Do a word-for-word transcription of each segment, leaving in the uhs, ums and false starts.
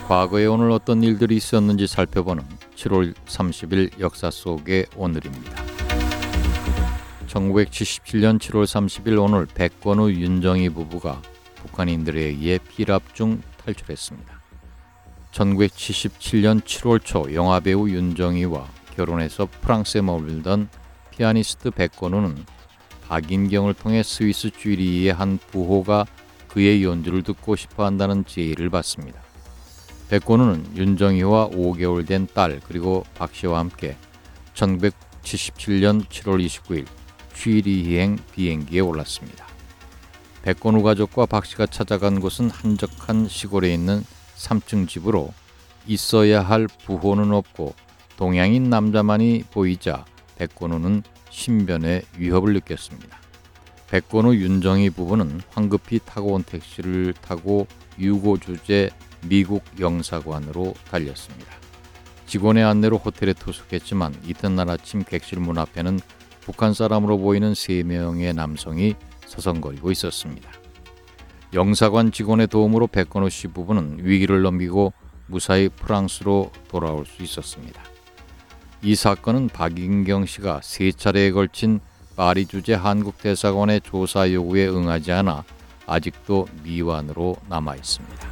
과거에 오늘 어떤 일들이 있었는지 살펴보는 칠월 삼십일 역사 속의 오늘입니다. 천구백칠십칠년 칠월 삼십일 오늘 백건우 윤정희 부부가 북한인들에 의해 피랍 중 탈출했습니다. 천구백칠십칠년 칠월 초 영화배우 윤정희와 결혼해서 프랑스에 머물던 피아니스트 백건우는 박인경을 통해 스위스 쥐리히의 한 부호가 그의 연주를 듣고 싶어 한다는 제의를 받습니다. 백건우는 윤정희와 오 개월 된 딸 그리고 박 씨와 함께 천구백칠십칠년 칠월 이십구일 쥐리히행 비행기에 올랐습니다. 백건우 가족과 박 씨가 찾아간 곳은 한적한 시골에 있는 삼 층 집으로 있어야 할 부호는 없고 동양인 남자만이 보이자 백건우는 신변의 위협을 느꼈습니다. 백건우 윤정희 부부는 황급히 타고 온 택시를 타고 유고 주재 미국 영사관으로 달렸습니다. 직원의 안내로 호텔에 투숙했지만 이튿날 아침 객실 문 앞에는 북한 사람으로 보이는 세 명의 남성이 서성거리고 있었습니다. 영사관 직원의 도움으로 백건우 씨 부부는 위기를 넘기고 무사히 프랑스로 돌아올 수 있었습니다. 이 사건은 박인경 씨가 세 차례에 걸친 파리 주재 한국 대사관의 조사 요구에 응하지 않아 아직도 미완으로 남아 있습니다.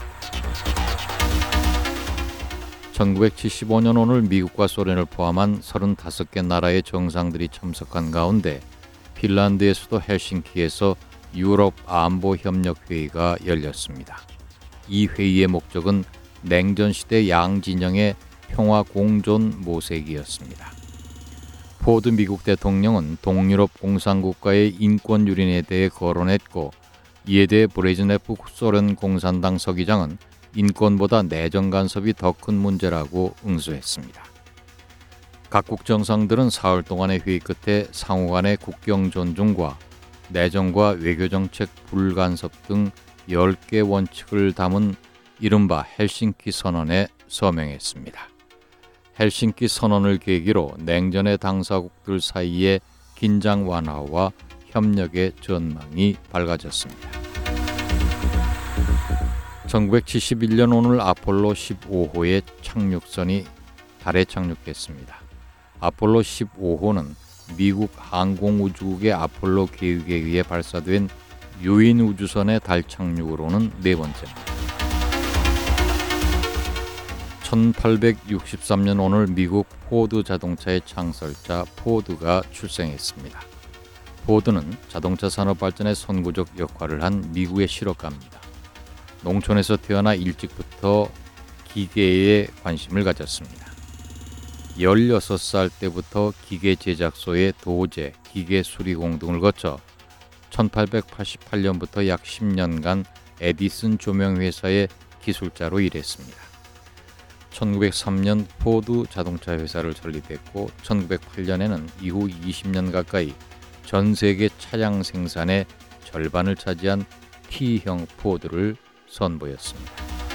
천구백칠십오년 오늘 미국과 소련을 포함한 서른다섯 개 나라의 정상들이 참석한 가운데 핀란드의 수도 헬싱키에서 유럽 안보협력회의가 열렸습니다. 이 회의의 목적은 냉전시대 양진영의 평화 공존 모색이었습니다. 포드 미국 대통령은 동유럽 공산국가의 인권 유린에 대해 거론했고 이에 대해 브레즈네프 소련 공산당 서기장은 인권보다 내정 간섭이 더 큰 문제라고 응수했습니다. 각국 정상들은 사흘 동안의 회의 끝에 상호 간의 국경 존중과 내정과 외교정책 불간섭 등 열 개 원칙을 담은 이른바 헬싱키 선언에 서명했습니다. 헬싱키 선언을 계기로 냉전의 당사국들 사이의 긴장 완화와 협력의 전망이 밝아졌습니다. 천구백칠십일년 오늘 아폴로 십오호의 착륙선이 달에 착륙했습니다. 아폴로 십오호는 미국 항공우주국의 아폴로 계획에 의해 발사된 유인 우주선의 달 착륙으로는 네 번째입니다. 천팔백육십삼년 오늘 미국 포드 자동차의 창설자 포드가 출생했습니다. 포드는 자동차 산업 발전에 선구적 역할을 한 미국의 실업가입니다. 농촌에서 태어나 일찍부터 기계에 관심을 가졌습니다. 열여섯 살 때부터 기계 제작소의 도제, 기계 수리공 등을 거쳐 천팔백팔십팔년부터 약 십 년간 에디슨 조명회사의 기술자로 일했습니다. 천구백삼년 포드 자동차 회사를 설립했고 천구백팔년에는 이후 이십 년 가까이 전 세계 차량 생산의 절반을 차지한 T형 포드를 선보였습니다.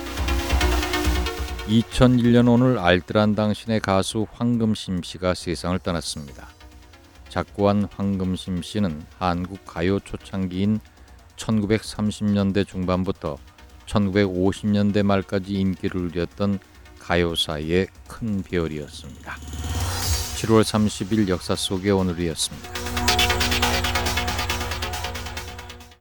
이천일년 오늘 알뜰한 당신의 가수 황금심 씨가 세상을 떠났습니다. 작고한 황금심 씨는 한국 가요 초창기인 천구백삼십년대 중반부터 천구백오십년대 말까지 인기를 누렸던 가요사의 큰 별이었습니다. 칠월 삼십일 역사 속의 오늘이었습니다.